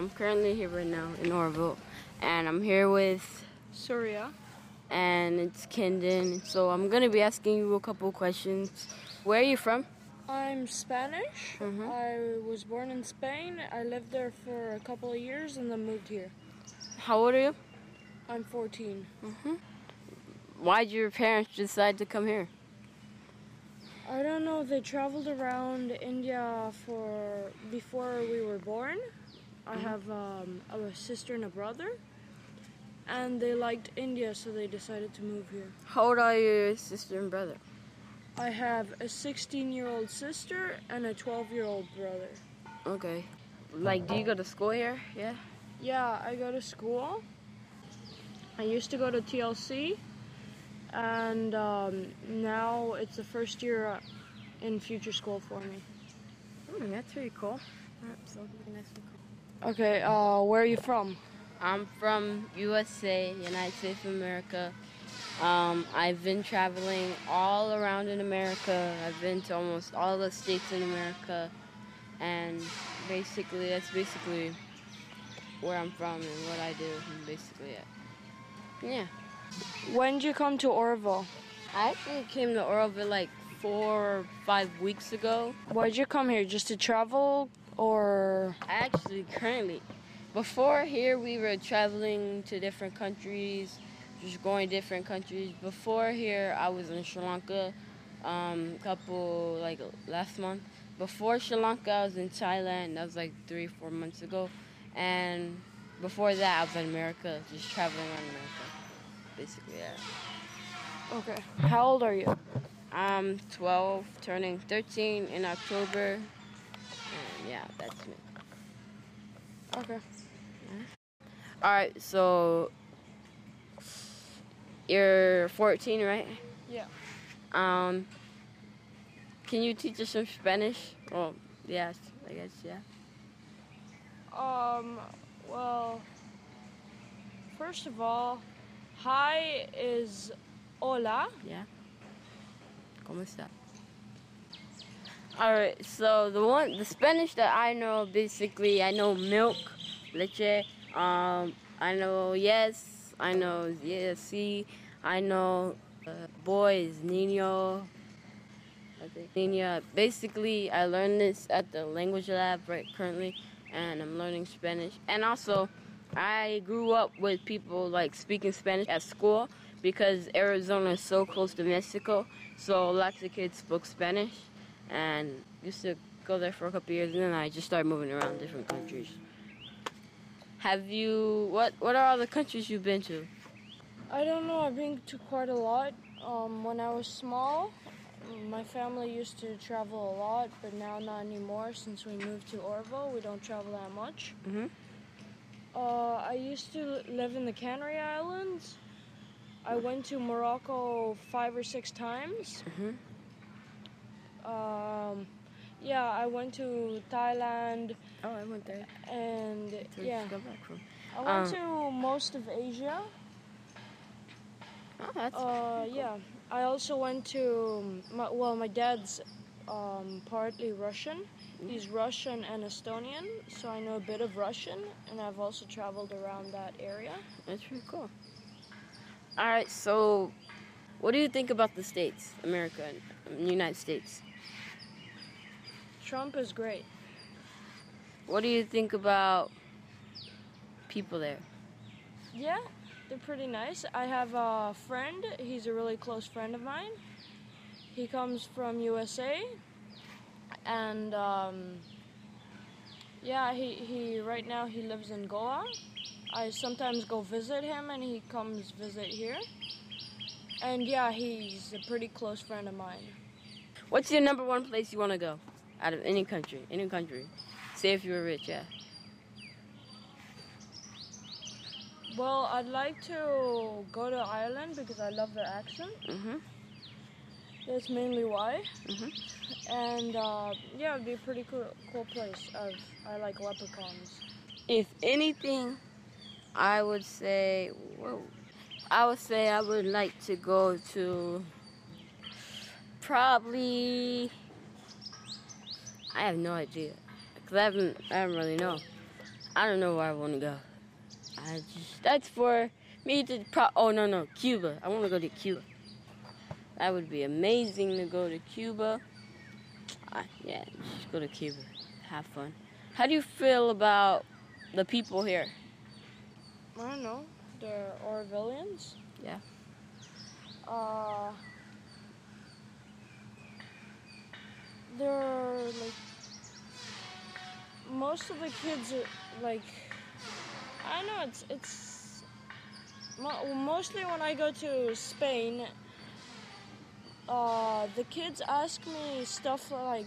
I'm currently here right now in Orville, and I'm here with Surya. and it's Kendon. So I'm gonna be asking you a couple questions. Where are you from? I'm Spanish. Mhm. I was born in Spain. I lived there for a couple of years and then moved here. How old are you? I'm 14. Why'd your parents decide to come here? I don't know, they traveled around India before we were born. I have a sister and a brother. And they liked India, so they decided to move here. How old are your sister and brother? I have a 16-year-old sister and a 12-year-old brother. Okay. Like, do you go to school here? Yeah. Yeah, I go to school. I used to go to TLC, and now it's the first year in future school for me. That's pretty cool. Absolutely nice and cool. Okay, where are you from? I'm from USA, United States of America. I've been traveling all around in America. I've been to almost all the states in America, and that's basically where I'm from and what I do, and basically it. Yeah. When did you come to Orville? I actually came to Orville like 4 or 5 weeks ago. Why did you come here? Just to travel, or? Before here we were traveling to different countries, just going different countries. Before here I was in Sri Lanka, last month. Before Sri Lanka I was in Thailand, that was like 3-4 months ago. And before that I was in America, just traveling around America. Basically, yeah. Okay. How old are you? I'm 12, turning 13 in October. And yeah, that's me. Okay. Alright, so you're 14, right? Yeah. Can you teach us some Spanish? Well, yes, I guess, yeah. Well, first of all, hi is hola. Yeah. ¿Cómo está? Alright, so the Spanish that I know, basically, I know milk, leche, I know yes, I know yes, sí, I know boy is niño, I think. Niña. Basically, I learned this at the language lab currently, and I'm learning Spanish. And also, I grew up with people like speaking Spanish at school because Arizona is so close to Mexico, so lots of kids spoke Spanish, and used to go there for a couple years, and then I just started moving around different countries. What are all the countries you've been to? I don't know, I've been to quite a lot. When I was small, my family used to travel a lot, but now not anymore. Since we moved to Orville, we don't travel that much. Mm-hmm. I used to live in the Canary Islands. I went to Morocco 5 or 6 times. Mm-hmm. Yeah, I went to Thailand. Oh, I went there. And yeah, Go back from. I went to most of Asia. Oh, that's Yeah, I also went to my dad's partly Russian. He's Russian and Estonian, so I know a bit of Russian, and I've also traveled around that area. That's pretty cool. All right, so what do you think about the States, America, and the United States? Trump is great. What do you think about people there? Yeah, they're pretty nice. I have a friend. He's a really close friend of mine. He comes from USA, and yeah, he right now he lives in Goa. I sometimes go visit him, and he comes visit here. And yeah, he's a pretty close friend of mine. What's your number one place you want to go out of any country? Any country. Say if you were rich, yeah. Well, I'd like to go to Ireland because I love their accent. Mm-hmm. That's mainly why. Mm-hmm. And yeah, it'd be a pretty cool place. I like leprechauns. If anything, I would say I would like to go to probably. I have no idea because I haven't really know. I don't know where I want to go. That's for me to oh no, Cuba. I want to go to Cuba. That would be amazing to go to Cuba. Yeah, just go to Cuba. Have fun. How do you feel about the people here? I don't know. The Orvillians? Yeah. They're like, most of the kids are like, I don't know, it's mostly when I go to Spain, the kids ask me stuff like,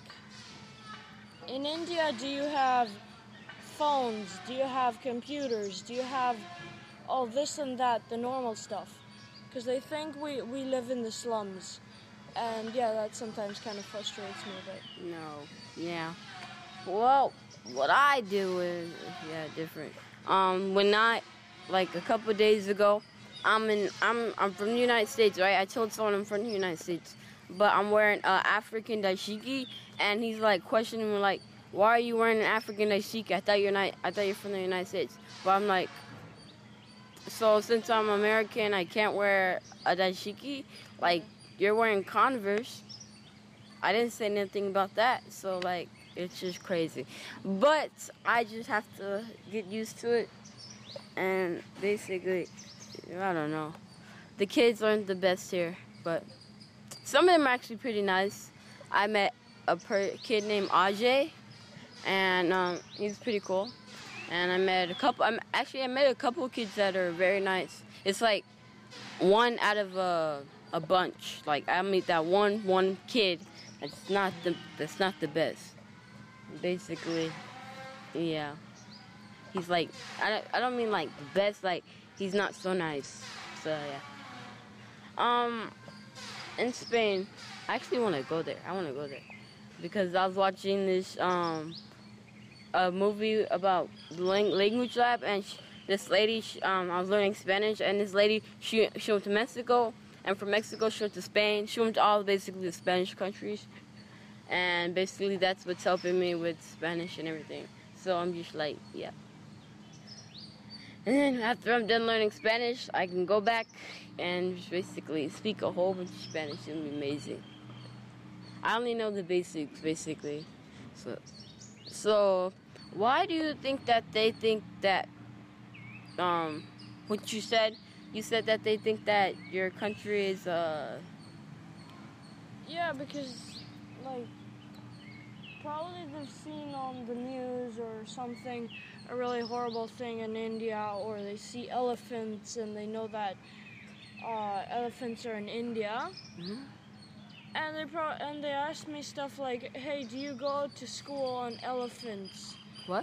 in India, do you have phones? Do you have computers? Do you have all this and that, the normal stuff? Because they think we live in the slums. And yeah, that sometimes kind of frustrates me a bit. No. Yeah. Well, what I do is different. When I like a couple of days ago, I'm from the United States, right? I told someone I'm from the United States, but I'm wearing African dashiki, and he's like questioning me like, why are you wearing an African dashiki? I thought you're from the United States. But I'm like, so since I'm American, I can't wear a dashiki. Like, you're wearing Converse. I didn't say anything about that, so like, it's just crazy. But I just have to get used to it, and basically, I don't know. The kids aren't the best here, but some of them are actually pretty nice. I met a kid named Ajay, and he's pretty cool. And I met a couple of kids that are very nice. It's like one out of a bunch. Like, I meet that one kid that's not the best. Basically, yeah. He's like, I don't mean like the best, like he's not so nice. So yeah. In Spain, I actually want to go there. Because I was watching this a movie about language lab, and this lady, I was learning Spanish, and this lady, she went to Mexico, and from Mexico she went to Spain. She went to all basically the Spanish countries, and basically that's what's helping me with Spanish and everything. So I'm just like, yeah. And then after I'm done learning Spanish, I can go back and just basically speak a whole bunch of Spanish. It'll be amazing. I only know the basics, basically. So why do you think that they think that, what you said that they think that your country is, Yeah, because, like, probably they've seen on the news or something a really horrible thing in India, or they see elephants and they know that elephants are in India. Mm-hmm. And they ask me stuff like, hey, do you go to school on elephants? What?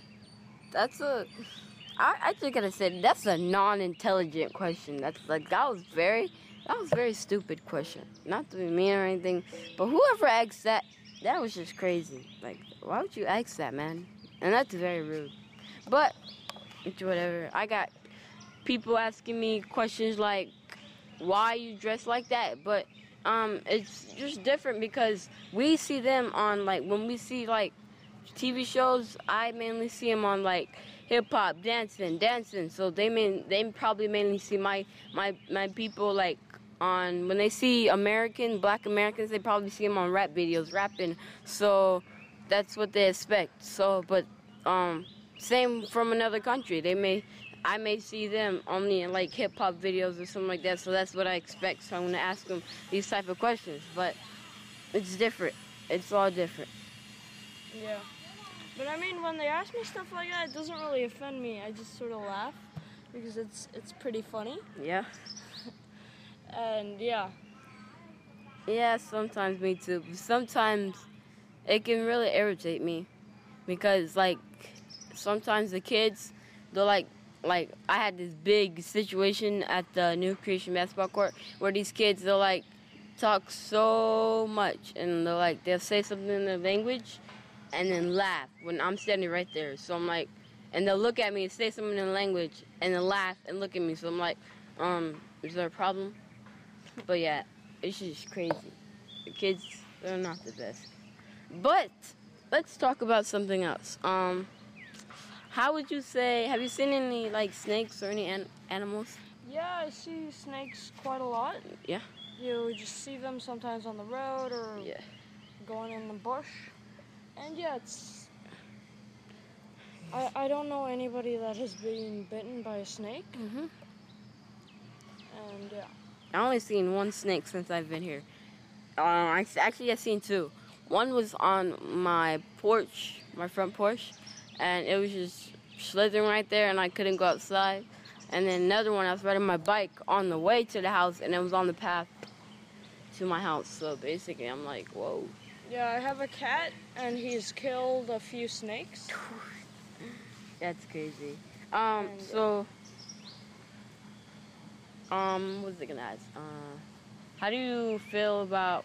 I just gotta say, that's a non-intelligent question. That was very stupid question. Not to be mean or anything, but whoever asked that was just crazy. Like, why would you ask that, man? And that's very rude. But it's whatever. I got people asking me questions like, why you dress like that? But it's just different because we see them on, like, when we see like TV shows, I mainly see them on like hip hop, dancing. So they probably mainly see my people like on, when they see Black Americans, they probably see them on rap videos rapping. So that's what they expect. So, but same from another country. I may see them only in like hip hop videos or something like that. So that's what I expect. So I'm gonna ask them these type of questions. But it's different. It's all different. Yeah. But I mean, when they ask me stuff like that, it doesn't really offend me. I just sort of laugh because it's pretty funny. Yeah. And yeah. Yeah, sometimes me too. Sometimes it can really irritate me because like sometimes the kids, they're like I had this big situation at the New Creation basketball court where these kids, they'll like talk so much and they'll say something in their language and then laugh when I'm standing right there. So I'm like, and they'll look at me and say something in the language and then laugh and look at me. So I'm like, is there a problem? But yeah, it's just crazy. The kids, they're not the best. But let's talk about something else. How would you say? Have you seen any like snakes or any animals? Yeah, I see snakes quite a lot. Yeah. You just see them sometimes on the road or Yeah. going in the bush. And yeah, I don't know anybody that has been bitten by a snake. Mhm. And yeah. I only seen one snake since I've been here. Actually I've seen two. One was on my porch, my front porch, and it was just slithering right there, and I couldn't go outside. And then another one, I was riding my bike on the way to the house, and it was on the path to my house. So basically, I'm like, whoa. Yeah, I have a cat, and he's killed a few snakes. That's crazy. And, So, what was I gonna ask? How do you feel about,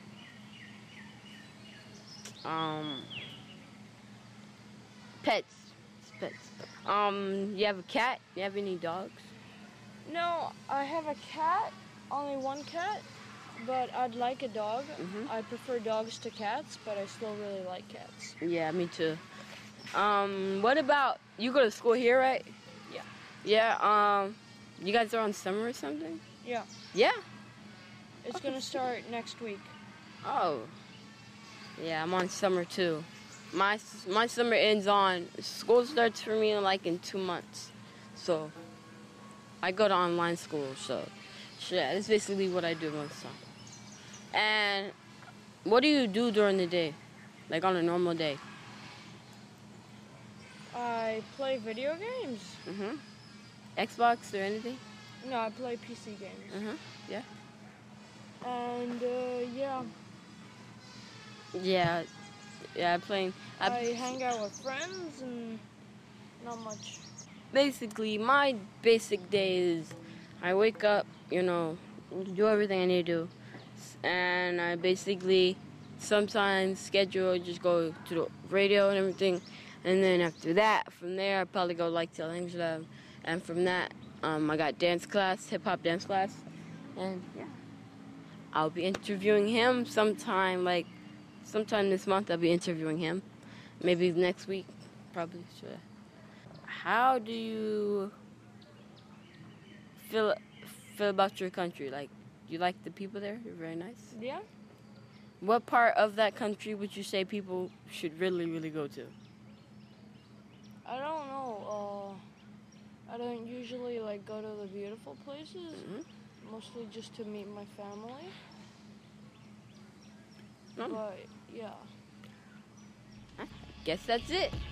pets? Pets. You have a cat? You have any dogs? No, I have a cat, only one cat, but I'd like a dog. Mhm. I prefer dogs to cats, but I still really like cats. Yeah, me too. What about, you go to school here, right? Yeah. Yeah, you guys are on summer or something? Yeah. Yeah? It's gonna start next week. Oh. Yeah, I'm on summer too. My summer ends on, school starts for me in 2 months. So, I go to online school, so yeah, that's basically what I do most of the time. And what do you do during the day? Like on a normal day? I play video games. Mhm. Xbox or anything? No, I play PC games. Mhm. Yeah. And yeah, Yeah. Yeah, playing. I hang out with friends and not much. Basically, my basic day is I wake up, do everything I need to do. And I basically sometimes schedule, just go to the radio and everything. And then after that, from there, I probably go to language lab. And from that, I got dance class, hip hop dance class. And yeah, I'll be interviewing him sometime this month. I'll be interviewing him. Maybe next week, probably. Sure. How do you feel about your country? Like, you like the people there? They're very nice. Yeah. What part of that country would you say people should really, really go to? I don't know. I don't usually go to the beautiful places. Mhm. Mostly just to meet my family. Oh. But yeah. Guess that's it.